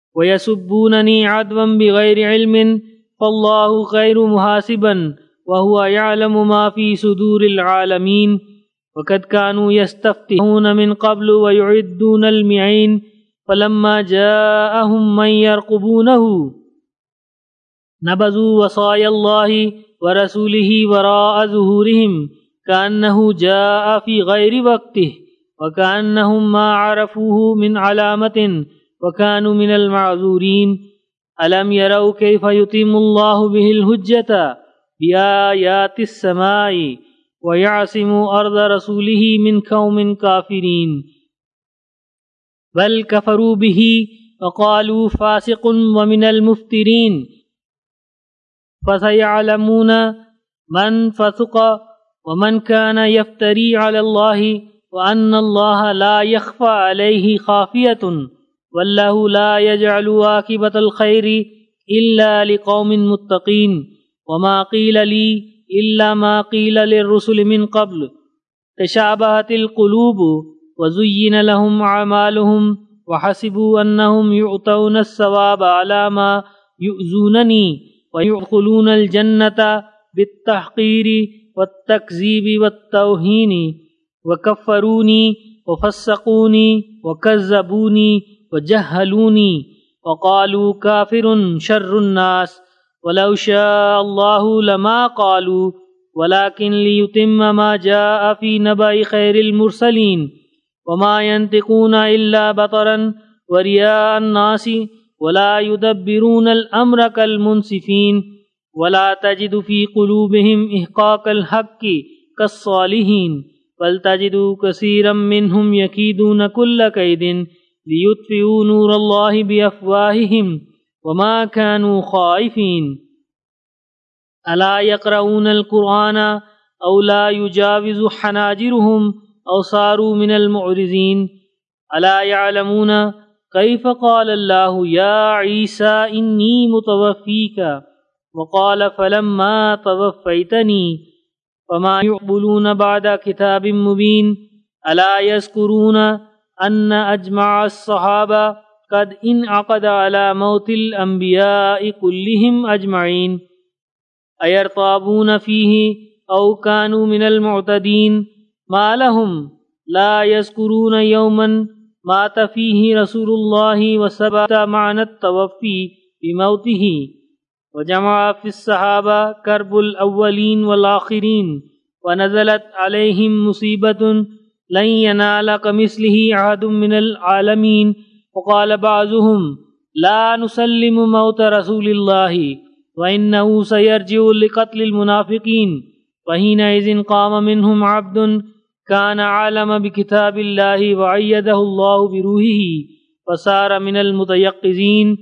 ويسبونني عدوا بغير علم فالله خير محاسبا وهو يعلم ما في صدور العالمين وقد كانوا يستفتحون من قبل ويعدون المعين فلما جاءهم من يرقبونه نبذوا وصايا الله ورسوله وراء ظهورهم كأنه جاء في غير وقته وكأنهم ما عرفوه من علامة وكانوا من المعذورين ألم يروا كيف يتم الله به الحجة بآيات السماء ويعصم أرض رسوله من قوم كافرين بل كفروا به وقالوا فاسق ومن المفترين فسيعلمون من فسق ومن كان يفتري على الله وأن الله لا يخفى عليه خافية والله لا يجعل عاقبة الخير إلا لقوم متقين وما قيل لي إلا ما قيل للرسل من قبل تشابهت القلوب وزين لهم أعمالهم وحسبوا أنهم يؤتون الثواب على ما يؤذونني ويدخلون الجنة بالتحقير والتكذيب والتوهين وكفروني وفسقوني وكذبوني وجهلوني وقالوا كافر شر الناس ولو شاء الله لما قالوا ولكن ليتم ما جاء في نبأ خير المرسلين وما ينطقون إلا بطرا ورياء الناس ولا يدبرون الأمر كالمنصفين ولا تجد في قلوبهم إحقاق الحق كالصالحين بل تجد كثيرا منهم يكيدون كل كيد ليطفئوا نور الله بأفواههم وما كانوا خائفين ألا يقرؤون القرآن أو لا يجاوز حناجرهم أو صاروا من المعرضين ألا يعلمون كيف قال الله يا عيسى إني متوفيك وقال فلما توفيتني فما يقبلون بعد كتاب مبين ألا يذكرون أن أجمع الصحابة قد انعقد على موت الأنبياء كلهم أجمعين أيرتابون فيه أو كانوا من المعتدين ما لهم لا يذكرون يوما مات فيه رسول الله وثبت معنى التوفي بموته وجمع في الصحابة كرب الأولين والآخرين ونزلت عليهم مصيبة لن ينال كمثله أحد من العالمين وقال بعضهم لا نسلم موت رسول الله وإنه سيرجع لقتل المنافقين وحينئذ قام منهم عبد كان عالم بكتاب الله وأيده الله بروحه فصار من المتيقظين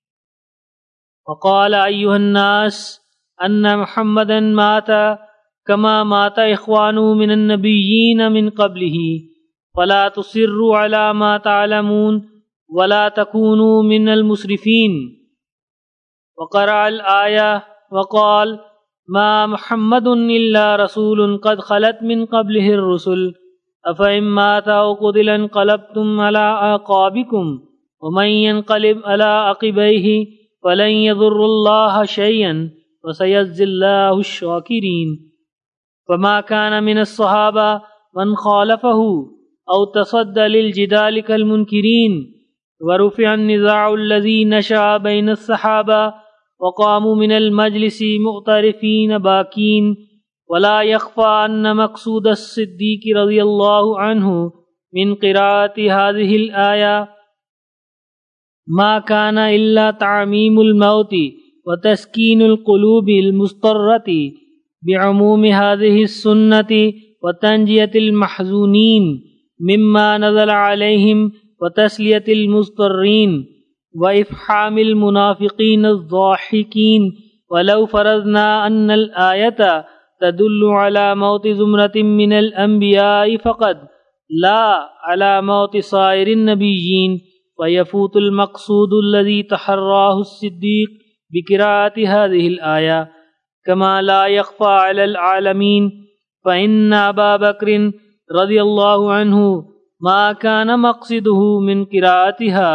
وقال أيها الناس أن محمدا مات كما مات إخوانه من النبيين من قبله فلا تصروا على ما تعلمون ولا تكونوا من المسرفين وقرأ الآية وقال ما محمد إلا رسول قد خلت من قبله الرسل أفإن مات أو قتل انقلبتم على أعقابكم ومن ينقلب على عقبيه فلن يضر الله شيئا وسيجزي الله الشاكرين فما كان من الصحابة من خالفه أو تصدى للجدال كالمنكرين ورفع النزاع الذي نشأ بين الصحابة وقاموا من المجلس مغترفين باكين ولا يخفى أن مقصود الصديق رضي الله عنه من قراءة هذه الآية ما كان إلا تعميم الموت وتسكين القلوب المضطرة بعموم هذه السنة وتنجية المحزونين مما نزل عليهم وتسلية المضطرين وإفحام المنافقين الضاحكين ولو فرضنا أن الآية تدل على موت زمرة من الأنبياء فقط لا على موت سائر النبيين ويفوت المقصود الذي تحراه الصديق بقراءة هذه الآية كما لا يخفى على العالمين فإن أبا بكر رضي الله عنه ما كان مقصده من قراءتها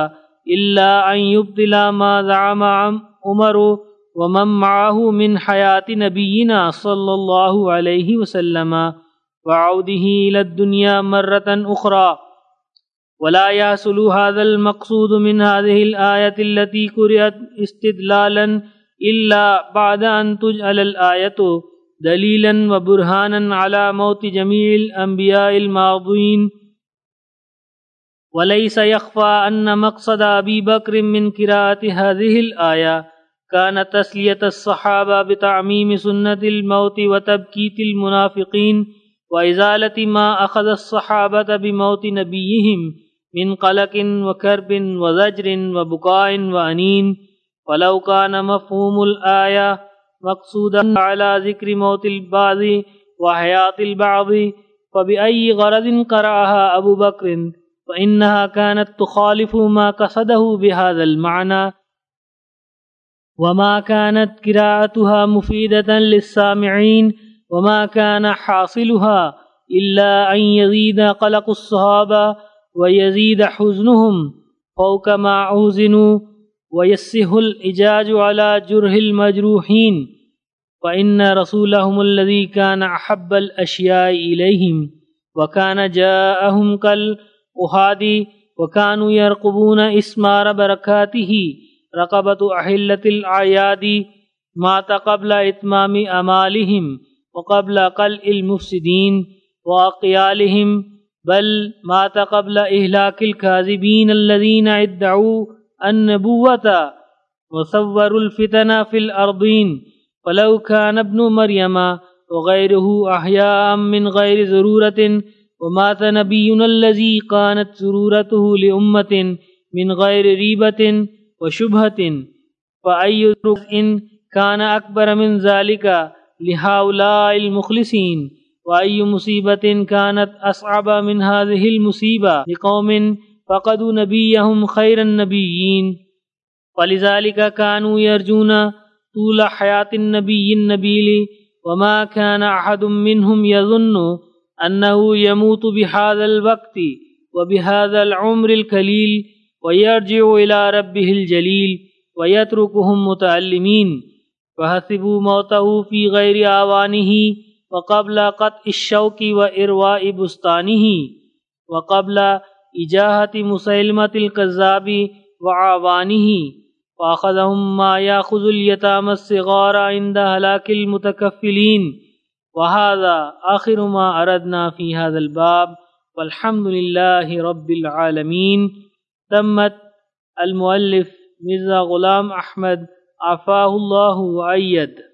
إلا أن يبطل ما زعم عمر ومن معه من حياة نبينا صلى الله عليه وسلم وعوده إلى الدنيا مرة أخرى. ولا يحصل هذا المقصود من هذه الآية التي قرأت استدلالا إلا بعد أن تجعل الآية دليلا وبرهانا على موت جميع الأنبياء الماضين. وليس يخفى أن مقصد أبي بكر من قراءة هذه الآية كان تسلية الصحابة بتعميم سنة الموت وتبكيت المنافقين وإزالة ما أخذ الصحابة بموت نبيهم من قلق وكرب وزجر وبكاء وأنين. ولو كان مفهوم الآية مقصودا على ذكر موت البعض وحياة البعض فبأي غرض قرأها أبو بكر، فإنها كانت تخالف ما قصده بهذا المعنى، وما كانت قراءتها مفيدة للسامعين، وما كان حاصلها إلا أن يزيد قلق الصحابة ويزيد حزنهم فوق ما أحزنوا ويسه الإجاج على جرح المجروحين. فإن رسولهم الذي كان أحب الأشياء إليهم وكان جاءهم كالأحادي وكانوا يرقبون إسمار بركاته رقبة أحلة الأعياد مات قبل إتمام أمالهم وقبل قلع المفسدين وأقيالهم، بل مات قبل إهلاك الكاذبين الذين ادعوا النبوة وصوروا الفتن في الأرضين. فلو كان ابن مريم وغيره أحياء من غير ضرورة ومات نبينا الذي كانت ضرورته لأمة من غير ريبة وشبهة، فأي رزق كان أكبر من ذلك لهؤلاء المخلصين؟ وأي مصيبة كانت أصعب من هذه المصيبة لقوم فقدوا نبيهم خير النبيين؟ فلذلك كانوا يرجون طول حياة النبي النبيل، وما كان أحد منهم يظن أنه يموت بهذا الوقت وبهذا العمر القليل ويرجع إلى ربه الجليل ويتركهم متألمين. فحسبوا موته في غير آوانه وقبل قطع الشوك وإرواء بستانه وقبل إجاهة مسيلمة الكذاب وعوانه، فأخذهم ما يأخذ اليتامى الصغار عند هلاك المتكفلين. وهذا آخر ما أردنا في هذا الباب، والحمد لله رب العالمين. تمت. المؤلف مرزا غلام احمد عافاه اللہ وأيد.